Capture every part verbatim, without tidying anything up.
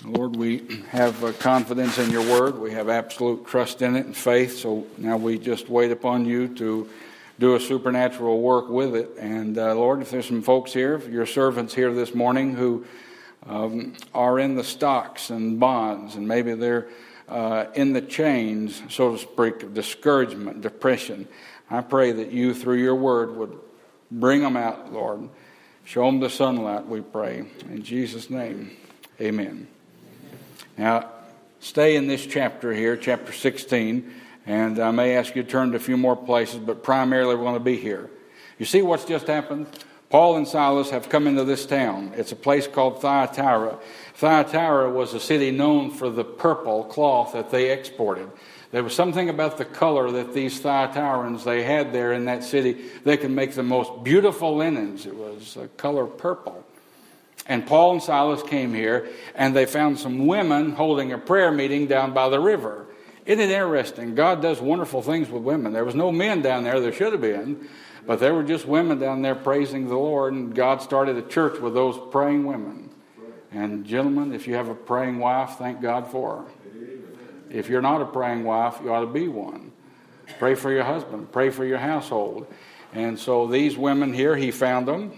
Lord, we have uh, confidence in your word. We have absolute trust in it and faith. So now we just wait upon you to do a supernatural work with it. And uh, Lord, if there's some folks here, your servants here this morning who um, are in the stocks and bonds, and maybe they're uh, in the chains, so to speak, of discouragement, depression, I pray that you, through your word, would bring them out, Lord. Show them the sunlight, we pray. In Jesus' name, amen. Now, stay in this chapter here, chapter sixteen, and I may ask you to turn to a few more places, but primarily we're going to be here. You see what's just happened? Paul and Silas have come into this town. It's a place called Thyatira. Thyatira was a city known for the purple cloth that they exported. There was something about the color that these Thyatirans they had there in that city. They could make the most beautiful linens. It was a color purple. And Paul and Silas came here, and they found some women holding a prayer meeting down by the river. Isn't it interesting? God does wonderful things with women. There was no men down there. There should have been. But there were just women down there praising the Lord, and God started a church with those praying women. And gentlemen, if you have a praying wife, thank God for her. If you're not a praying wife, you ought to be one. Pray for your husband. Pray for your household. And so these women here, he found them.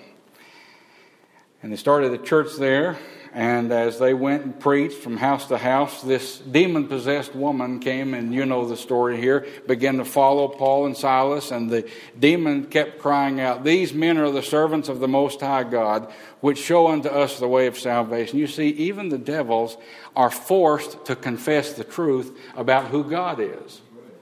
And they started a church there, and as they went and preached from house to house, this demon-possessed woman came, and you know the story here, began to follow Paul and Silas, and the demon kept crying out, "These men are the servants of the Most High God, which show unto us the way of salvation." You see, even the devils are forced to confess the truth about who God is.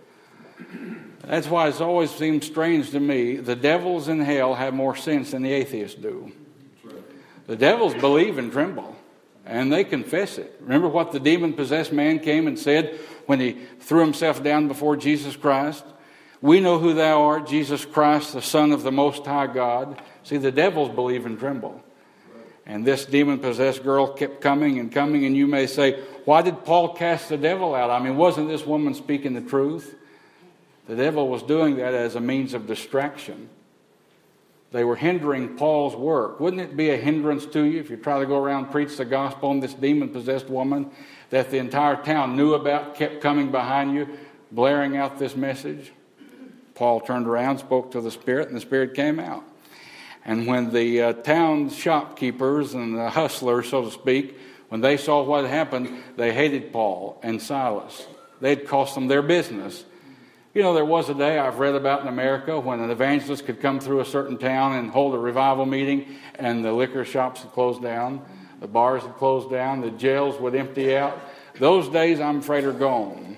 That's why it's always seemed strange to me, the devils in hell have more sense than the atheists do. The devils believe and tremble, and they confess it. Remember what the demon-possessed man came and said when he threw himself down before Jesus Christ? "We know who thou art, Jesus Christ, the Son of the Most High God." See, the devils believe and tremble. And this demon-possessed girl kept coming and coming, and you may say, why did Paul cast the devil out? I mean, wasn't this woman speaking the truth? The devil was doing that as a means of distraction. They were hindering Paul's work. Wouldn't it be a hindrance to you if you try to go around and preach the gospel on this demon-possessed woman that the entire town knew about, kept coming behind you, blaring out this message? Paul turned around, spoke to the Spirit, and the Spirit came out. And when the uh, town shopkeepers and the hustlers, so to speak, when they saw what had happened, they hated Paul and Silas. They'd cost them their business. You know, there was a day I've read about in America when an evangelist could come through a certain town and hold a revival meeting, and the liquor shops had closed down, the bars had closed down, the jails would empty out. Those days, I'm afraid, are gone.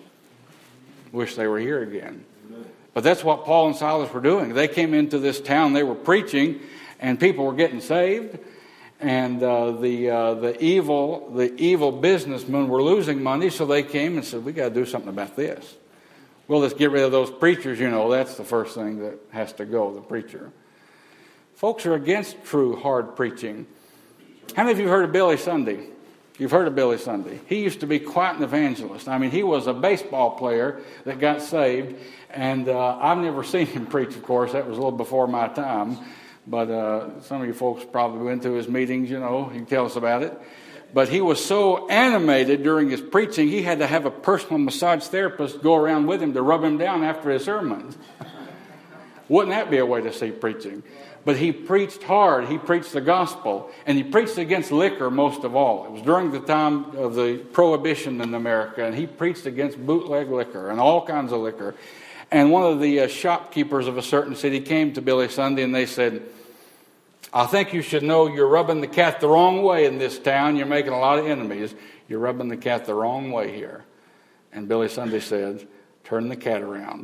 Wish they were here again. But that's what Paul and Silas were doing. They came into this town, they were preaching, and people were getting saved. And uh, the uh, the evil the evil businessmen were losing money, so they came and said, "We got to do something about this. Well, let's get rid of those preachers, you know, that's the first thing that has to go, the preacher." Folks are against true hard preaching. How many of you have heard of Billy Sunday? You've heard of Billy Sunday. He used to be quite an evangelist. I mean, he was a baseball player that got saved, and uh, I've never seen him preach, of course. That was a little before my time. But uh, some of you folks probably went to his meetings, you know, you can tell us about it. But he was so animated during his preaching, he had to have a personal massage therapist go around with him to rub him down after his sermons. Wouldn't that be a way to see preaching? But he preached hard. He preached the gospel. And he preached against liquor most of all. It was during the time of the prohibition in America. And he preached against bootleg liquor and all kinds of liquor. And one of the uh, shopkeepers of a certain city came to Billy Sunday and they said, "I think you should know you're rubbing the cat the wrong way in this town. You're making a lot of enemies. You're rubbing the cat the wrong way here." And Billy Sunday said, "Turn the cat around."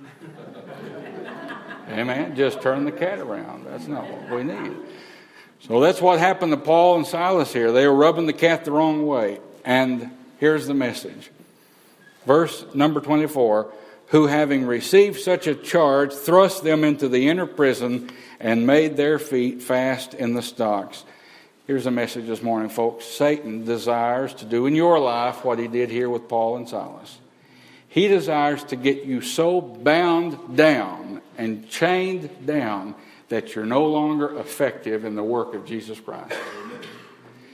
Amen. Just turn the cat around. That's not what we need. So that's what happened to Paul and Silas here. They were rubbing the cat the wrong way. And here's the message. Verse number twenty-four. "Who having received such a charge, thrust them into the inner prison and made their feet fast in the stocks." Here's a message this morning, folks. Satan desires to do in your life what he did here with Paul and Silas. He desires to get you so bound down and chained down that you're no longer effective in the work of Jesus Christ.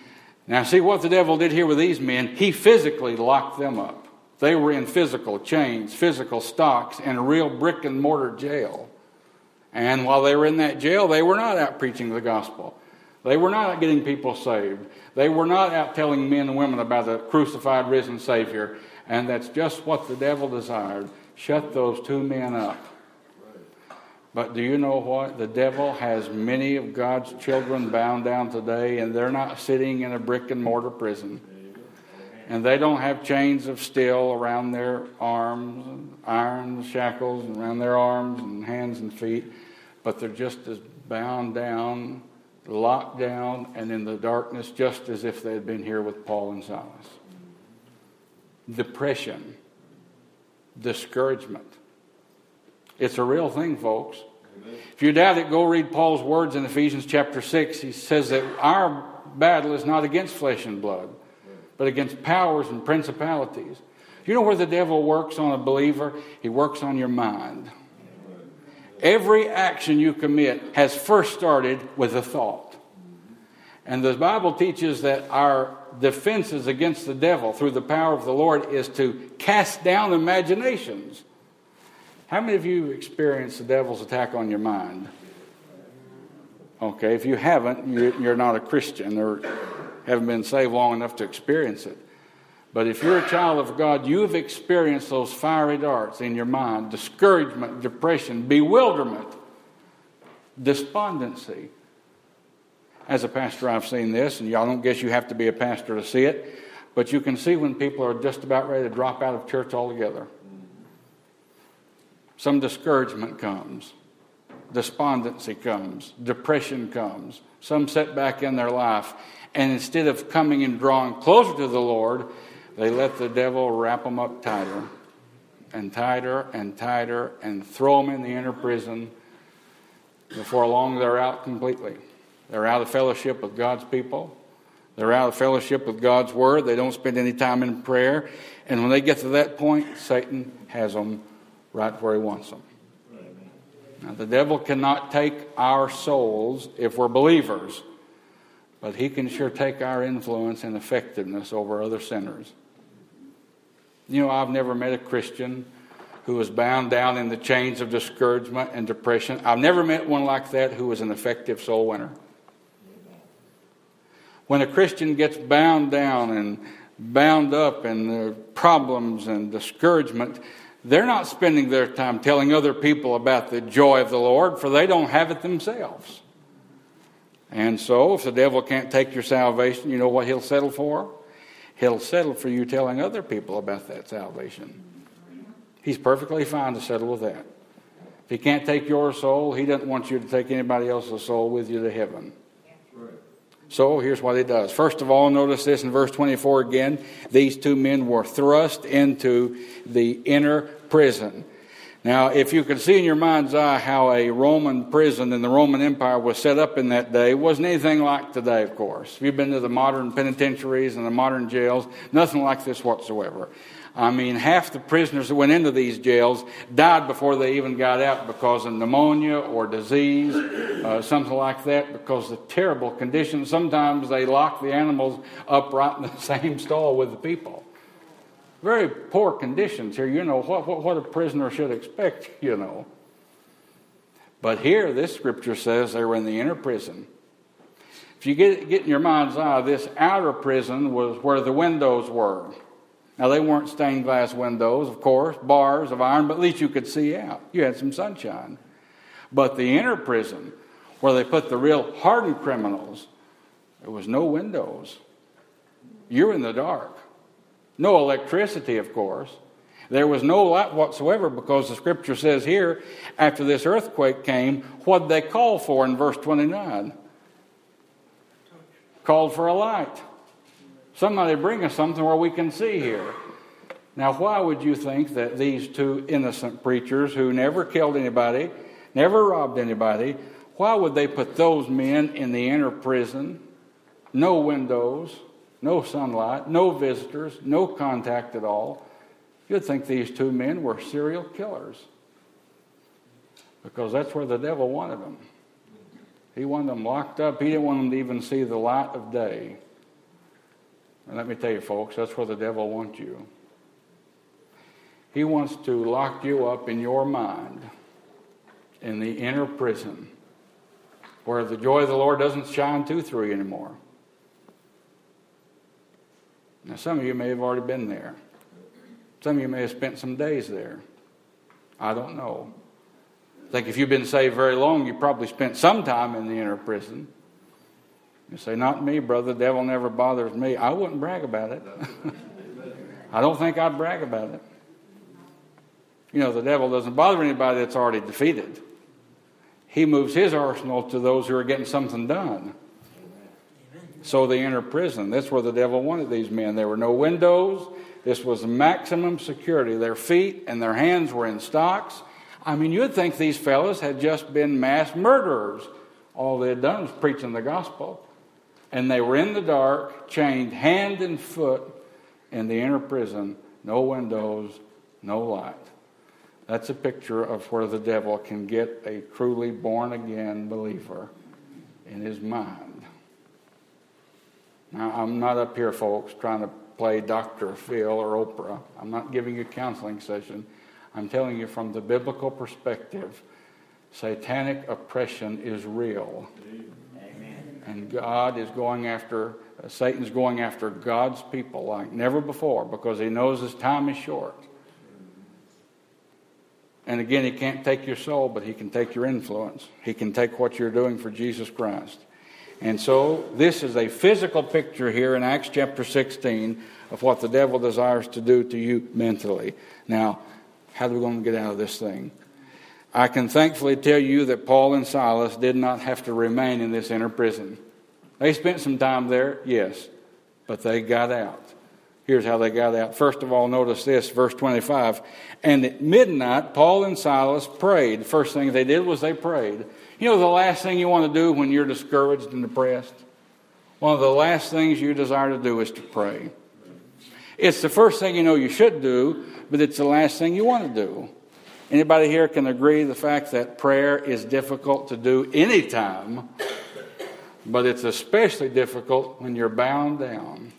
Now, see what the devil did here with these men. He physically locked them up. They were in physical chains, physical stocks, in a real brick and mortar jail. And while they were in that jail, they were not out preaching the gospel. They were not out getting people saved. They were not out telling men and women about the crucified, risen Savior. And that's just what the devil desired. Shut those two men up. But do you know what? The devil has many of God's children bound down today, and they're not sitting in a brick and mortar prison. And they don't have chains of steel around their arms, and iron shackles around their arms and hands and feet, but they're just as bound down, locked down, and in the darkness, just as if they had been here with Paul and Silas. Depression, discouragement. It's a real thing, folks. Amen. If you doubt it, go read Paul's words in Ephesians chapter six. He says that our battle is not against flesh and blood, but against powers and principalities. You know where the devil works on a believer? He works on your mind. Every action you commit has first started with a thought. And the Bible teaches that our defenses against the devil through the power of the Lord is to cast down imaginations. How many of you experienced the devil's attack on your mind? Okay, if you haven't, you're not a Christian or haven't been saved long enough to experience it. But if you're a child of God, you've experienced those fiery darts in your mind, discouragement, depression, bewilderment, despondency. As a pastor, I've seen this, and y'all don't guess you have to be a pastor to see it, but you can see when people are just about ready to drop out of church altogether. Some discouragement comes, despondency comes, depression comes, some setback in their life. And instead of coming and drawing closer to the Lord, they let the devil wrap them up tighter and tighter and tighter and throw them in the inner prison. Before long, they're out completely. They're out of fellowship with God's people. They're out of fellowship with God's Word. They don't spend any time in prayer. And when they get to that point, Satan has them right where he wants them. Now, the devil cannot take our souls if we're believers, but he can sure take our influence and effectiveness over other sinners. You know, I've never met a Christian who was bound down in the chains of discouragement and depression. I've never met one like that who was an effective soul winner. When a Christian gets bound down and bound up in the problems and discouragement, they're not spending their time telling other people about the joy of the Lord, for they don't have it themselves. And so, if the devil can't take your salvation, you know what he'll settle for? He'll settle for you telling other people about that salvation. He's perfectly fine to settle with that. If he can't take your soul, he doesn't want you to take anybody else's soul with you to heaven. So here's what he does. First of all, notice this in verse twenty-four again. These two men were thrust into the inner prison. Now, if you can see in your mind's eye how a Roman prison in the Roman Empire was set up in that day, it wasn't anything like today, of course. If you've been to the modern penitentiaries and the modern jails, nothing like this whatsoever. I mean, half the prisoners that went into these jails died before they even got out because of pneumonia or disease, uh, something like that, because of terrible conditions. Sometimes they locked the animals up right in the same stall with the people. Very poor conditions here. You know, what, what, what a prisoner should expect, you know. But here, this scripture says they were in the inner prison. If you get, get in your mind's eye, this outer prison was where the windows were. Now, they weren't stained glass windows, of course, bars of iron, but at least you could see out. You had some sunshine. But the inner prison, where they put the real hardened criminals, there was no windows. You're in the dark. No electricity, of course. There was no light whatsoever, because the scripture says here, after this earthquake came, what did they call for in verse twenty-nine? Called for a light. Somebody bring us something where we can see here. Now, why would you think that these two innocent preachers who never killed anybody, never robbed anybody, why would they put those men in the inner prison? No windows, no sunlight, no visitors, no contact at all. You'd think these two men were serial killers, because that's where the devil wanted them. He wanted them locked up. He didn't want them to even see the light of day. And let me tell you, folks, that's where the devil wants you. He wants to lock you up in your mind in the inner prison where the joy of the Lord doesn't shine too through you anymore. Now, some of you may have already been there. Some of you may have spent some days there. I don't know. I think if you've been saved very long, you probably spent some time in the inner prison. You say, not me, brother. The devil never bothers me. I wouldn't brag about it. I don't think I'd brag about it. You know, the devil doesn't bother anybody that's already defeated. He moves his arsenal to those who are getting something done. So the inner prison, that's where the devil wanted these men. There were no windows. This was maximum security. Their feet and their hands were in stocks. I mean, you'd think these fellows had just been mass murderers. All they had done was preaching the gospel. And they were in the dark, chained hand and foot in the inner prison. No windows, no light. That's a picture of where the devil can get a truly born-again believer in his mind. Now, I'm not up here, folks, trying to play Doctor Phil or Oprah. I'm not giving you a counseling session. I'm telling you from the biblical perspective, satanic oppression is real. Amen. And God is going after, uh, Satan's going after God's people like never before because he knows his time is short. And again, he can't take your soul, but he can take your influence. He can take what you're doing for Jesus Christ. And so this is a physical picture here in Acts chapter sixteen of what the devil desires to do to you mentally. Now, how are we going to get out of this thing? I can thankfully tell you that Paul and Silas did not have to remain in this inner prison. They spent some time there, yes, but they got out. Here's how they got out. First of all, notice this, verse twenty-five. And at midnight, Paul and Silas prayed. First thing they did was they prayed. You know the last thing you want to do when you're discouraged and depressed? One of the last things you desire to do is to pray. It's the first thing you know you should do, but it's the last thing you want to do. Anybody here can agree the fact that prayer is difficult to do anytime, but it's especially difficult when you're bound down.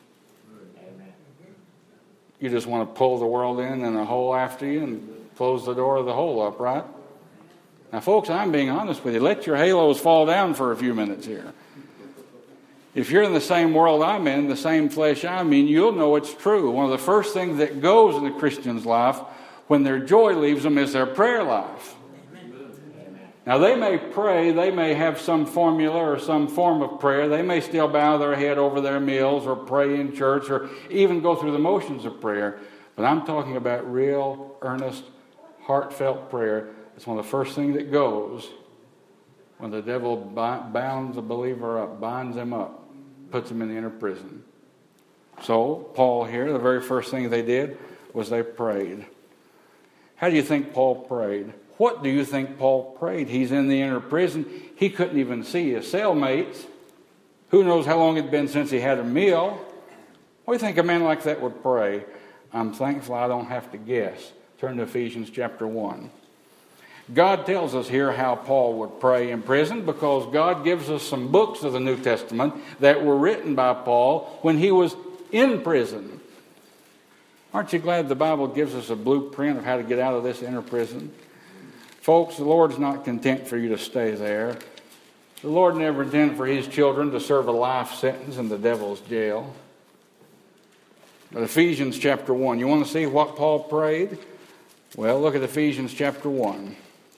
You just want to pull the world in and a hole after you and close the door of the hole up, right? Now, folks, I'm being honest with you. Let your halos fall down for a few minutes here. If you're in the same world I'm in, the same flesh I'm in, you'll know it's true. One of the first things that goes in a Christian's life when their joy leaves them is their prayer life. Now, they may pray, they may have some formula or some form of prayer. They may still bow their head over their meals or pray in church or even go through the motions of prayer. But I'm talking about real, earnest, heartfelt prayer. It's one of the first things that goes when the devil bounds a believer up, binds him up, puts him in the inner prison. So, Paul here, the very first thing they did was they prayed. How do you think Paul prayed? What do you think Paul prayed? He's in the inner prison. He couldn't even see his cellmates. Who knows how long it'd been since he had a meal? What do you think a man like that would pray? I'm thankful I don't have to guess. Turn to Ephesians chapter one. God tells us here how Paul would pray in prison because God gives us some books of the New Testament that were written by Paul when he was in prison. Aren't you glad the Bible gives us a blueprint of how to get out of this inner prison? Folks, the Lord's not content for you to stay there. The Lord never intended for his children to serve a life sentence in the devil's jail. But Ephesians chapter one, you want to see what Paul prayed? Well, look at Ephesians chapter one.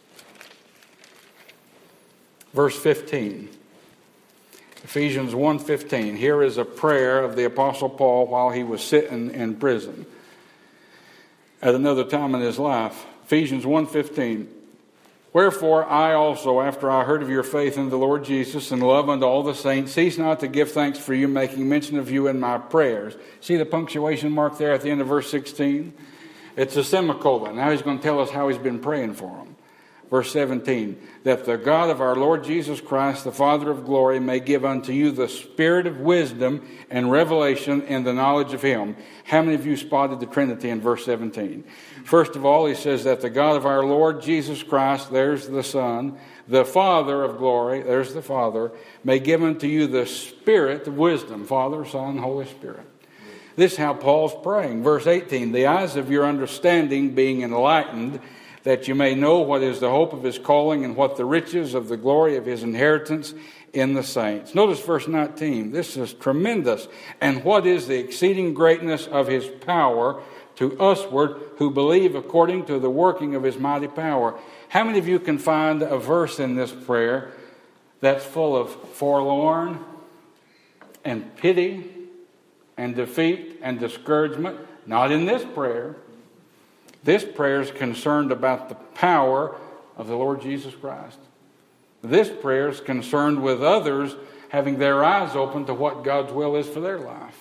Verse fifteen. Ephesians one fifteen. Here is a prayer of the Apostle Paul while he was sitting in prison at another time in his life. Ephesians one fifteen. Wherefore I also, after I heard of your faith in the Lord Jesus and love unto all the saints, cease not to give thanks for you, making mention of you in my prayers. See the punctuation mark there at the end of verse sixteen? It's a semicolon. Now he's going to tell us how he's been praying for them. Verse seventeen, that the God of our Lord Jesus Christ, the Father of glory, may give unto you the spirit of wisdom and revelation in the knowledge of him. How many of you spotted the Trinity in verse seventeen? First of all, he says that the God of our Lord Jesus Christ, there's the Son, the Father of glory, there's the Father, may give unto you the spirit of wisdom, Father, Son, Holy Spirit. This is how Paul's praying. Verse eighteen, the eyes of your understanding being enlightened, that you may know what is the hope of his calling and what the riches of the glory of his inheritance in the saints. Notice verse nineteen. This is tremendous. And what is the exceeding greatness of his power to usward who believe according to the working of his mighty power. How many of you can find a verse in this prayer that's full of forlorn and pity and defeat and discouragement? Not in this prayer. This prayer is concerned about the power of the Lord Jesus Christ. This prayer is concerned with others having their eyes open to what God's will is for their life.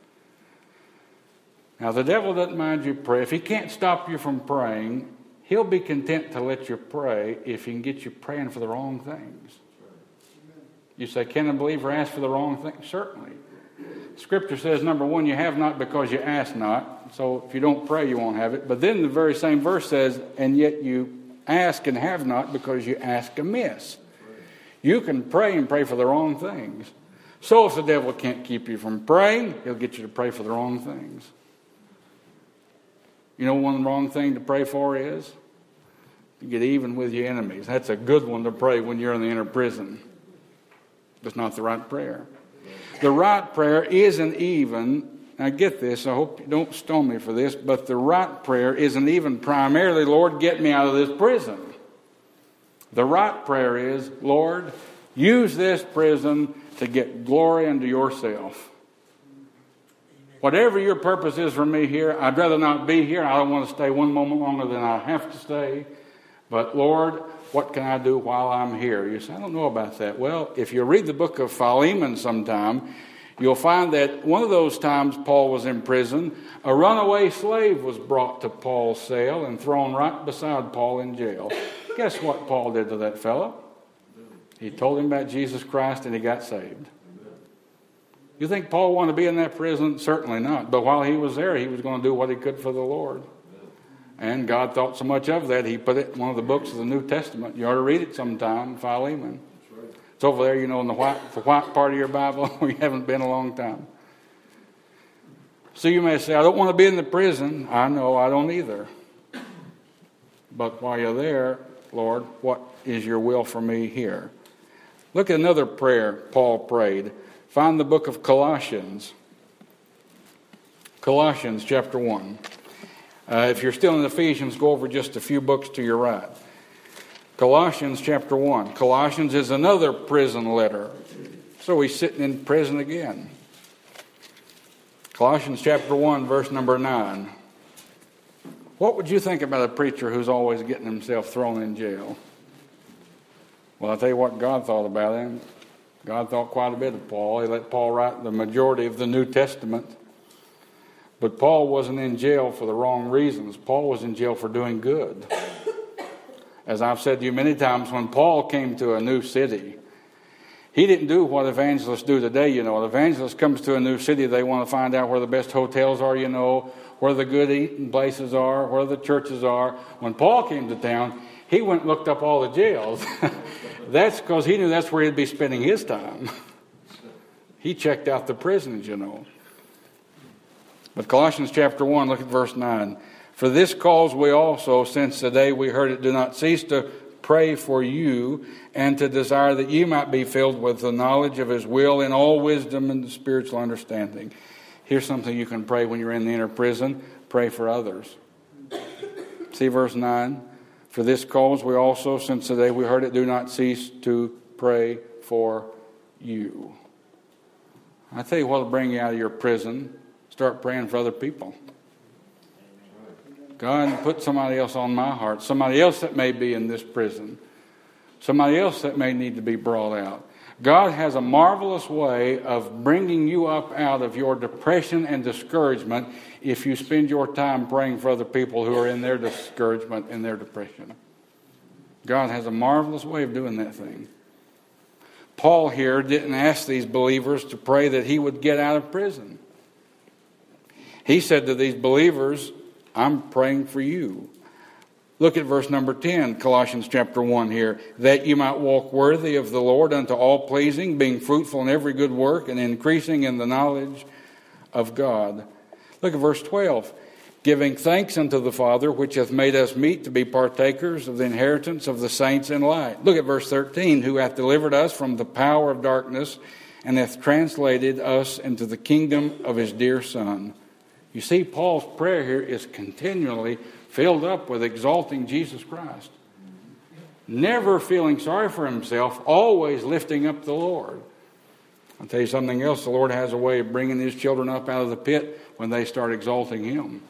Now, the devil doesn't mind you pray. If he can't stop you from praying, he'll be content to let you pray if he can get you praying for the wrong things. You say, can a believer ask for the wrong thing? Certainly. Scripture says, number one, you have not because you ask not. So if you don't pray, you won't have it. But then the very same verse says, and yet you ask and have not because you ask amiss. You can pray and pray for the wrong things. So if the devil can't keep you from praying, he'll get you to pray for the wrong things. You know one wrong thing to pray for is? To get even with your enemies. That's a good one to pray when you're in the inner prison. It's not the right prayer. The right prayer isn't even, now get this, I hope you don't stone me for this, but the right prayer isn't even primarily, Lord, get me out of this prison. The right prayer is, Lord, use this prison to get glory unto yourself. Whatever your purpose is for me here, I'd rather not be here. I don't want to stay one moment longer than I have to stay. But Lord, what can I do while I'm here? You say, I don't know about that. Well, if you read the book of Philemon sometime, you'll find that one of those times Paul was in prison, a runaway slave was brought to Paul's cell and thrown right beside Paul in jail. Guess what Paul did to that fellow? He told him about Jesus Christ and he got saved. You think Paul wanted to be in that prison? Certainly not. But while he was there, he was going to do what he could for the Lord. And God thought so much of that, he put it in one of the books of the New Testament. You ought to read it sometime, Philemon. It's over there, you know, in the white, the white part of your Bible where you haven't been a long time. So you may say, I don't want to be in the prison. I know, I don't either. But while you're there, Lord, what is your will for me here? Look at another prayer Paul prayed. Find the book of Colossians. Colossians chapter one. Uh, if you're still in Ephesians, go over just a few books to your right. Colossians chapter one. Colossians is another prison letter. So he's sitting in prison again. Colossians chapter one, verse number nine. What would you think about a preacher who's always getting himself thrown in jail? Well, I'll tell you what God thought about him. God thought quite a bit of Paul. He let Paul write the majority of the New Testament. But Paul wasn't in jail for the wrong reasons. Paul was in jail for doing good. As I've said to you many times, when Paul came to a new city, he didn't do what evangelists do today, you know. An evangelist comes to a new city, they want to find out where the best hotels are, you know, where the good eating places are, where the churches are. When Paul came to town, he went and looked up all the jails. That's because he knew that's where he'd be spending his time. He checked out the prisons, you know. But Colossians chapter one, look at verse nine. For this cause we also, since the day we heard it, do not cease to pray for you and to desire that you might be filled with the knowledge of his will in all wisdom and spiritual understanding. Here's something you can pray when you're in the inner prison. Pray for others. See verse nine. For this cause we also, since the day we heard it, do not cease to pray for you. I tell you what will bring you out of your prison. Start praying for other people. God, put somebody else on my heart. Somebody else that may be in this prison. Somebody else that may need to be brought out. God has a marvelous way of bringing you up out of your depression and discouragement if you spend your time praying for other people who are in their discouragement and their depression. God has a marvelous way of doing that thing. Paul here didn't ask these believers to pray that he would get out of prison. He said to these believers, I'm praying for you. Look at verse number ten, Colossians chapter one here. That you might walk worthy of the Lord unto all pleasing, being fruitful in every good work and increasing in the knowledge of God. Look at verse twelve. Giving thanks unto the Father, which hath made us meet to be partakers of the inheritance of the saints in light. Look at verse thirteen. Who hath delivered us from the power of darkness, and hath translated us into the kingdom of his dear Son. You see, Paul's prayer here is continually filled up with exalting Jesus Christ. Never feeling sorry for himself, always lifting up the Lord. I'll tell you something else. The Lord has a way of bringing his children up out of the pit when they start exalting him.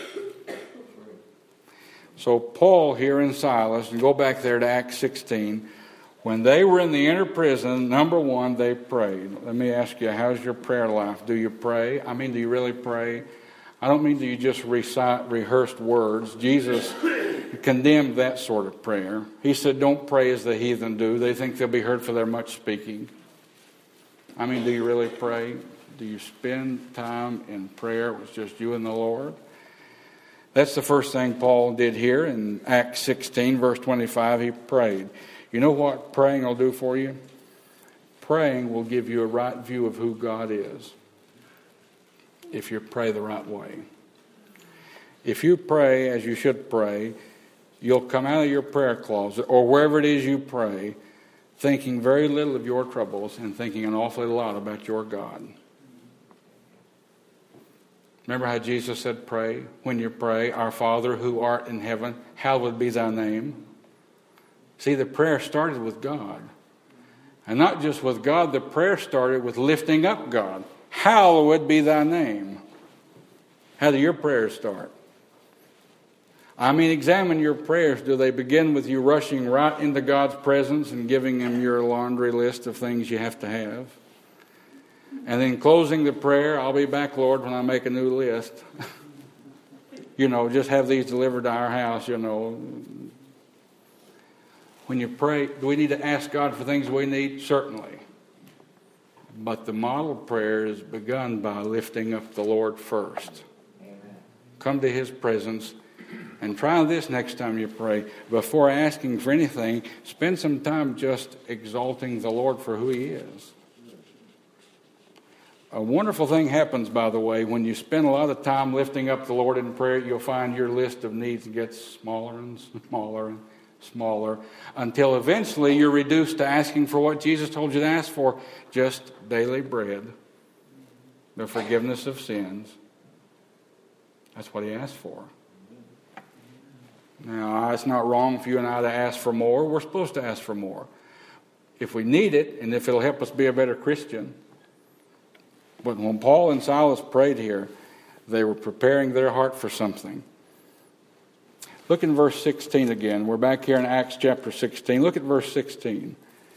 So Paul here and Silas, and go back there to Acts sixteen, when they were in the inner prison, number one, they prayed. Let me ask you, how's your prayer life? Do you pray? I mean, do you really pray? I don't mean do you just recite rehearsed words. Jesus condemned that sort of prayer. He said, don't pray as the heathen do. They think they'll be heard for their much speaking. I mean, do you really pray? Do you spend time in prayer with just you and the Lord? That's the first thing Paul did here in Acts sixteen, verse twenty-five. He prayed. You know what praying will do for you? Praying will give you a right view of who God is if you pray the right way. If you pray as you should pray, you'll come out of your prayer closet or wherever it is you pray thinking very little of your troubles and thinking an awfully lot about your God. Remember how Jesus said, pray, when you pray, our Father who art in heaven, hallowed be thy name. See, the prayer started with God. And not just with God, the prayer started with lifting up God. Hallowed be thy name. How do your prayers start? I mean, examine your prayers. Do they begin with you rushing right into God's presence and giving him your laundry list of things you have to have? And then closing the prayer, I'll be back, Lord, when I make a new list. You know, just have these delivered to our house, you know. When you pray, do we need to ask God for things we need? Certainly. But the model prayer is begun by lifting up the Lord first. Amen. Come to his presence and try this next time you pray. Before asking for anything, spend some time just exalting the Lord for who he is. A wonderful thing happens, by the way, when you spend a lot of time lifting up the Lord in prayer, you'll find your list of needs gets smaller and smaller and smaller until eventually you're reduced to asking for what Jesus told you to ask for, just daily bread, the forgiveness of sins. That's what he asked for. Now, it's not wrong for you and I to ask for more. We're supposed to ask for more if we need it and if it'll help us be a better Christian. But when Paul and Silas prayed here, they were preparing their heart for something. Look in verse sixteen again. We're back here in Acts chapter sixteen. Look at verse sixteen.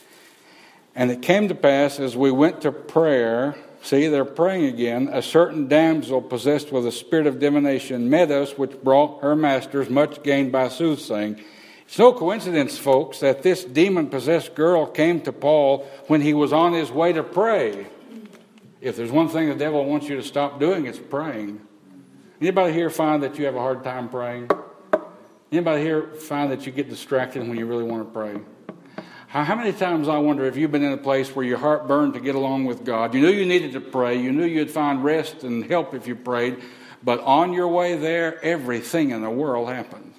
And it came to pass as we went to prayer, see, they're praying again, a certain damsel possessed with a spirit of divination met us, which brought her masters much gain by soothsaying. It's no coincidence, folks, that this demon-possessed girl came to Paul when he was on his way to pray. If there's one thing the devil wants you to stop doing, it's praying. Anybody here find that you have a hard time praying? Anybody here find that you get distracted when you really want to pray? How, how many times, I wonder, if you've been in a place where your heart burned to get along with God? You knew you needed to pray. You knew you'd find rest and help if you prayed. But on your way there, everything in the world happened.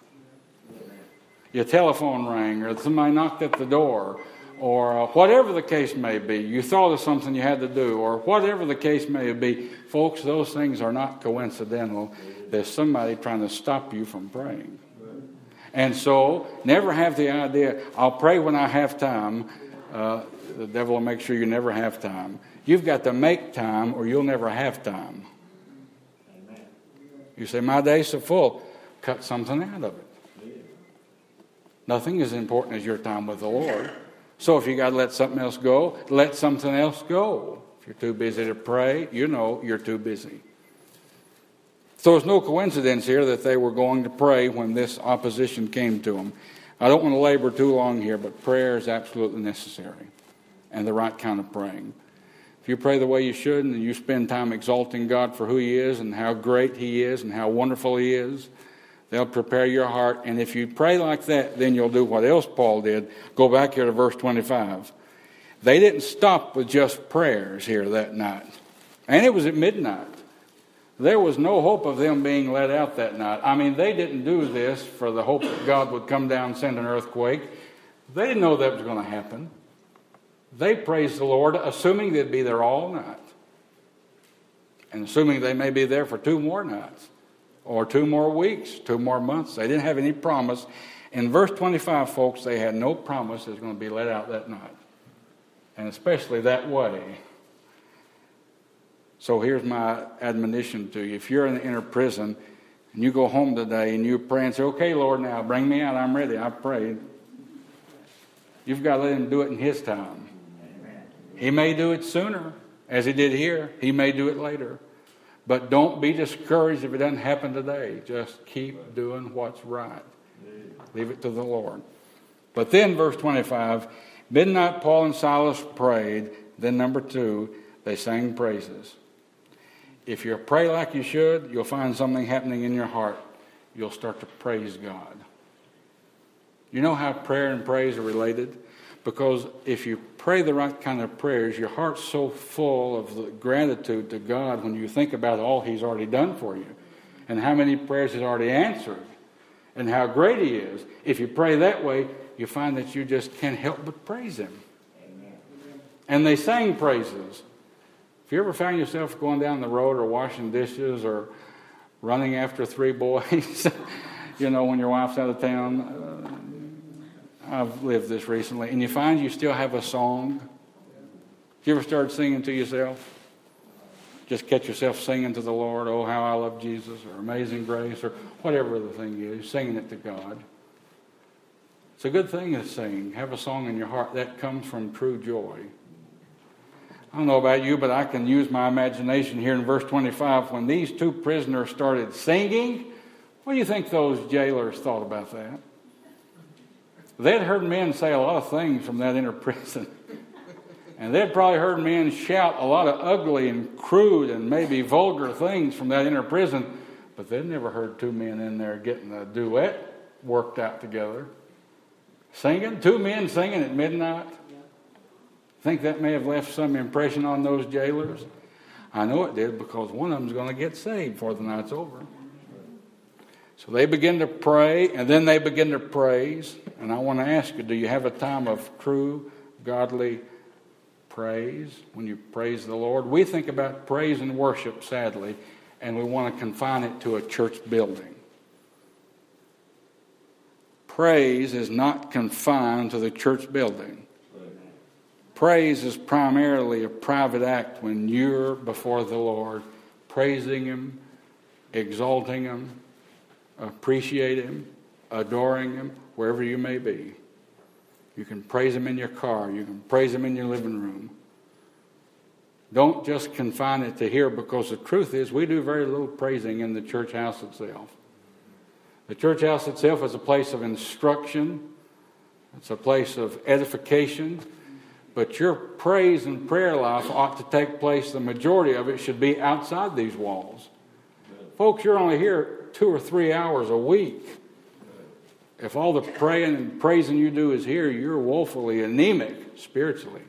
Your telephone rang, or somebody knocked at the door, or uh, whatever the case may be. You thought of something you had to do, or whatever the case may be. Folks, those things are not coincidental. There's somebody trying to stop you from praying. And so, never have the idea, I'll pray when I have time. Uh, the devil will make sure you never have time. You've got to make time or you'll never have time. Amen. You say, my day's so full. Cut something out of it. Nothing is as important as your time with the Lord. So if you got to let something else go, let something else go. If you're too busy to pray, you know you're too busy. So it's no coincidence here that they were going to pray when this opposition came to them. I don't want to labor too long here, but prayer is absolutely necessary, and the right kind of praying. If you pray the way you should and you spend time exalting God for who he is and how great he is and how wonderful he is, they'll prepare your heart. And if you pray like that, then you'll do what else Paul did. Go back here to verse twenty-five. They didn't stop with just prayers here that night. And it was at midnight. There was no hope of them being let out that night. I mean, they didn't do this for the hope that God would come down and send an earthquake. They didn't know that was going to happen. They praised the Lord, assuming they'd be there all night. And assuming they may be there for two more nights, or two more weeks, two more months. They didn't have any promise. In verse twenty-five, folks, they had no promise it was going to be let out that night. And especially that way. So here's my admonition to you. If you're in the inner prison, and you go home today, and you pray and say, okay, Lord, now bring me out. I'm ready. I prayed. You've got to let him do it in his time. He may do it sooner, as he did here. He may do it later. But don't be discouraged if it doesn't happen today. Just keep doing what's right. Leave it to the Lord. But then, verse twenty-five, midnight Paul and Silas prayed. Then number two, they sang praises. If you pray like you should, you'll find something happening in your heart. You'll start to praise God. You know how prayer and praise are related? Because if you pray the right kind of prayers, your heart's so full of the gratitude to God when you think about all he's already done for you and how many prayers he's already answered and how great he is. If you pray that way, you find that you just can't help but praise him. Amen. And they sang praises. If you ever found yourself going down the road or washing dishes or running after three boys, you know, when your wife's out of town, uh, I've lived this recently, and you find you still have a song. You ever start singing to yourself? Just catch yourself singing to the Lord, oh, how I love Jesus, or Amazing Grace, or whatever the thing is, singing it to God. It's a good thing to sing. Have a song in your heart. That comes from true joy. I don't know about you, but I can use my imagination here in verse twenty-five. When these two prisoners started singing, what do you think those jailers thought about that? They'd heard men say a lot of things from that inner prison. And they'd probably heard men shout a lot of ugly and crude and maybe vulgar things from that inner prison. But they'd never heard two men in there getting a duet worked out together. Singing, two men singing at midnight. Think that may have left some impression on those jailers? I know it did, because one of them's going to get saved before the night's over. So they begin to pray, and then they begin to praise. And I want to ask you, do you have a time of true, godly praise when you praise the Lord? We think about praise and worship, sadly, and we want to confine it to a church building. Praise is not confined to the church building. Praise is primarily a private act when you're before the Lord, praising him, exalting him, appreciate him, adoring him, wherever you may be. You can praise him in your car. You can praise him in your living room. Don't just confine it to here, because the truth is we do very little praising in the church house itself. The church house itself is a place of instruction. It's a place of edification. But your praise and prayer life ought to take place, the majority of it should be outside these walls. Folks, you're only here two or three hours a week. If all the praying and praising you do is here, you're woefully anemic spiritually.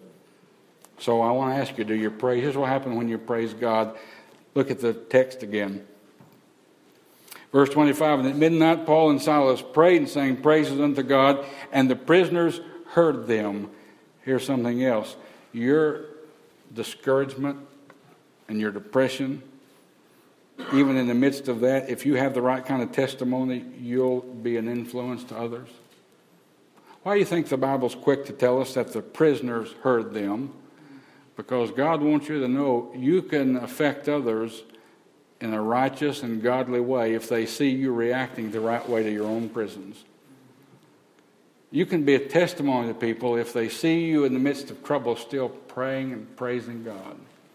So I want to ask you, do you pray? Here's what happens when you praise God. Look at the text again. Verse twenty-five, and at midnight Paul and Silas prayed and sang praises unto God, and the prisoners heard them. Here's something else. Your discouragement and your depression, even in the midst of that, if you have the right kind of testimony, you'll be an influence to others. Why do you think the Bible's quick to tell us that the prisoners heard them? Because God wants you to know you can affect others in a righteous and godly way if they see you reacting the right way to your own prisons. You can be a testimony to people if they see you in the midst of trouble still praying and praising God.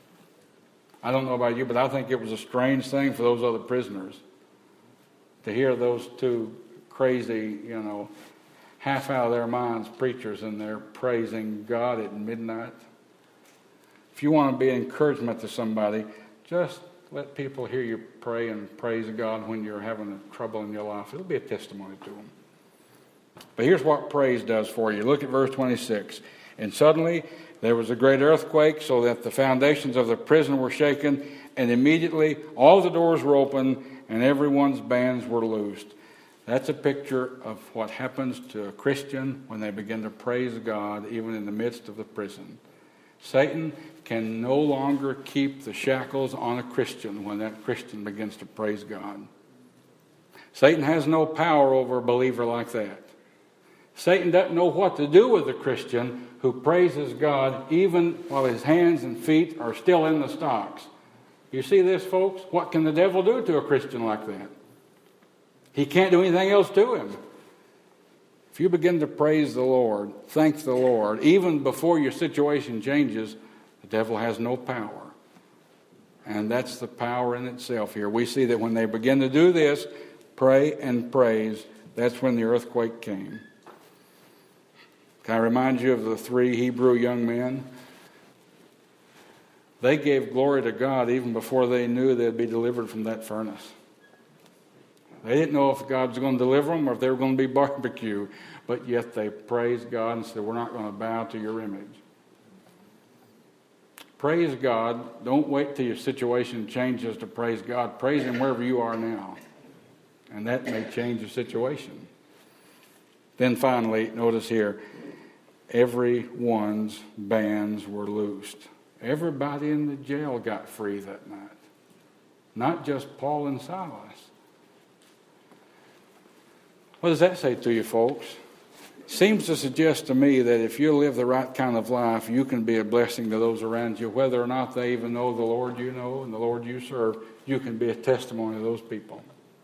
I don't know about you, but I think it was a strange thing for those other prisoners to hear those two crazy, you know, half out of their minds preachers in there praising God at midnight. If you want to be an encouragement to somebody, just let people hear you pray and praise God when you're having trouble in your life. It'll be a testimony to them. But here's what praise does for you. Look at verse twenty-six. And suddenly There was a great earthquake, so that the foundations of the prison were shaken, and immediately all the doors were opened, and everyone's bands were loosed. That's a picture of what happens to a Christian when they begin to praise God, even in the midst of the prison. Satan can no longer keep the shackles on a Christian when that Christian begins to praise God. Satan has no power over a believer like that. Satan doesn't know what to do with a Christian who praises God even while his hands and feet are still in the stocks. You see this, folks? What can the devil do to a Christian like that? He can't do anything else to him. If you begin to praise the Lord, thank the Lord, even before your situation changes, the devil has no power. And that's the power in itself here. We see that when they begin to do this, pray and praise, that's when the earthquake came. Can I remind you of the three Hebrew young men? They gave glory to God even before they knew they'd be delivered from that furnace. They didn't know if God was going to deliver them or if they were going to be barbecue, but yet they praised God and said, we're not going to bow to your image. Praise God. Don't wait till your situation changes to praise God. Praise Him wherever you are now. And that may change the situation. Then finally, notice here, everyone's bands were loosed. Everybody in the jail got free that night. Not just Paul and Silas. What does that say to you, folks? Seems to suggest to me that if you live the right kind of life, you can be a blessing to those around you. Whether or not they even know the Lord you know and the Lord you serve, you can be a testimony to those people.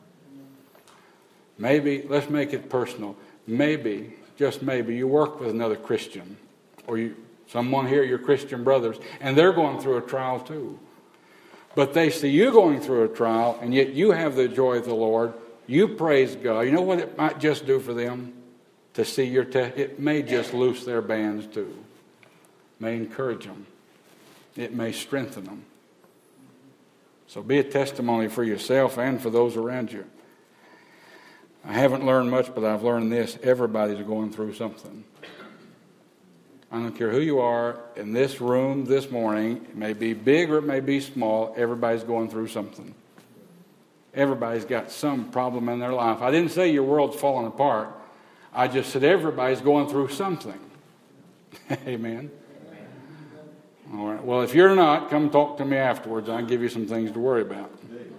Maybe, let's make it personal. Maybe, just maybe, you work with another Christian. Or you, someone here, your Christian brothers, and they're going through a trial too. But they see you going through a trial, and yet you have the joy of the Lord. You praise God. You know what it might just do for them? To see your test, it may just loose their bands too. It may encourage them. It may strengthen them. So be a testimony for yourself and for those around you. I haven't learned much, but I've learned this. Everybody's going through something. I don't care who you are in this room this morning. It may be big or it may be small. Everybody's going through something. Everybody's got some problem in their life. I didn't say your world's falling apart. I just said everybody's going through something. Amen. All right. Well, if you're not, come talk to me afterwards. I'll give you some things to worry about.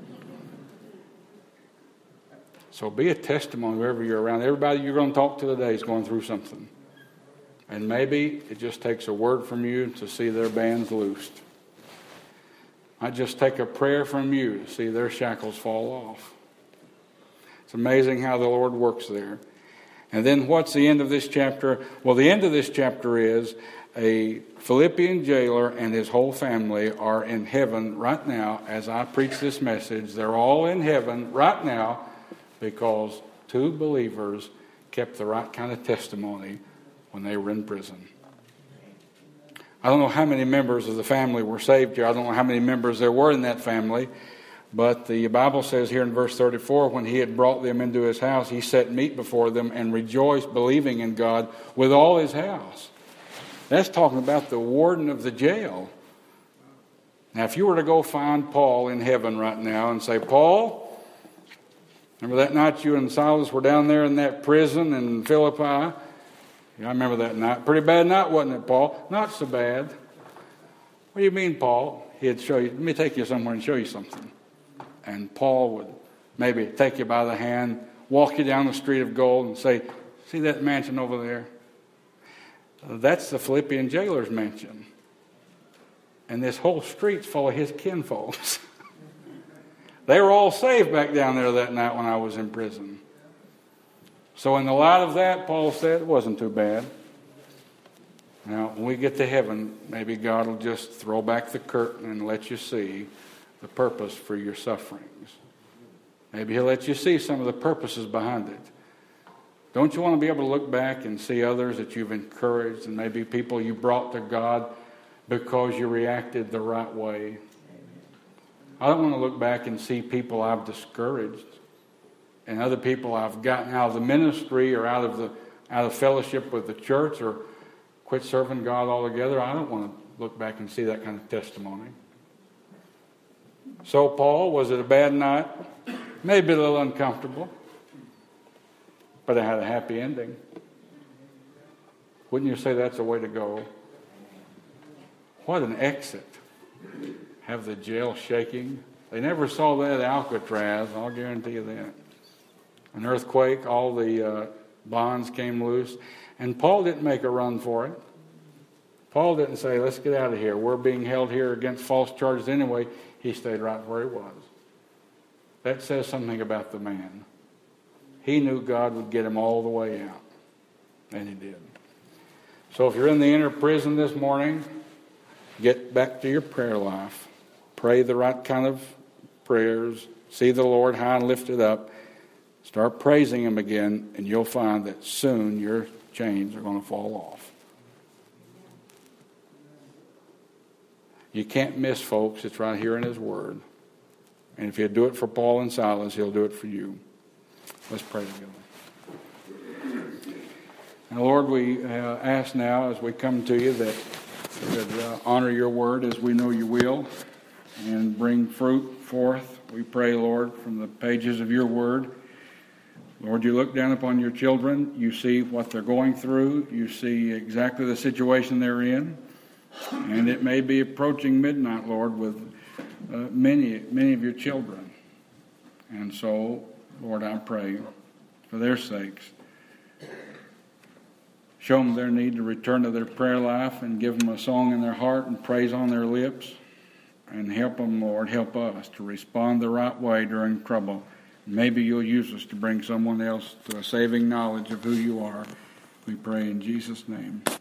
So be a testimony wherever you're around. Everybody you're going to talk to today is going through something. And maybe it just takes a word from you to see their bands loosed. I just take a prayer from you to see their shackles fall off. It's amazing how the Lord works there. And then what's the end of this chapter? Well, the end of this chapter is a Philippian jailer and his whole family are in heaven right now as I preach this message. They're all in heaven right now because two believers kept the right kind of testimony when they were in prison. I don't know how many members of the family were saved here. I don't know how many members there were in that family. But the Bible says here in verse thirty-four, when he had brought them into his house, he set meat before them and rejoiced, believing in God with all his house. That's talking about the warden of the jail. Now, if you were to go find Paul in heaven right now and say, Paul, remember that night you and Silas were down there in that prison in Philippi? Yeah, I remember that night. Pretty bad night, wasn't it, Paul? Not so bad. What do you mean, Paul? He'd show you, let me take you somewhere and show you something. And Paul would maybe take you by the hand, walk you down the street of gold and say, see that mansion over there? That's the Philippian jailer's mansion. And this whole street's full of his kinfolks. They were all saved back down there that night when I was in prison. So in the light of that, Paul said it wasn't too bad. Now, when we get to heaven, maybe God will just throw back the curtain and let you see the purpose for your sufferings. Maybe he'll let you see some of the purposes behind it. Don't you want to be able to look back and see others that you've encouraged and maybe people you brought to God because you reacted the right way? I don't want to look back and see people I've discouraged and other people I've gotten out of the ministry or out of the out of fellowship with the church or quit serving God altogether. I don't want to look back and see that kind of testimony. So, Paul, was it a bad night? Maybe a little uncomfortable, but it had a happy ending. Wouldn't you say that's the way to go? What an exit. Have the jail shaking. They never saw that at Alcatraz, I'll guarantee you that. An earthquake, all the uh, bonds came loose. And Paul didn't make a run for it. Paul didn't say, let's get out of here. We're being held here against false charges anyway. He stayed right where he was. That says something about the man. He knew God would get him all the way out. And he did. So if you're in the inner prison this morning, get back to your prayer life. Pray the right kind of prayers. See the Lord high and lifted up. Start praising Him again, and you'll find that soon your chains are going to fall off. You can't miss, folks. It's right here in His Word. And if He'll do it for Paul and Silas, He'll do it for you. Let's pray together. Now, Lord, we uh, ask now as we come to you that you would uh, honor your word as we know you will and bring fruit forth. We pray, Lord, from the pages of your word. Lord, you look down upon your children. You see what they're going through. You see exactly the situation they're in. And it may be approaching midnight, Lord, with uh, many, many of your children. And so, Lord, I pray for their sakes. Show them their need to return to their prayer life and give them a song in their heart and praise on their lips. And help them, Lord, help us to respond the right way during trouble. Maybe you'll use us to bring someone else to a saving knowledge of who you are. We pray in Jesus' name.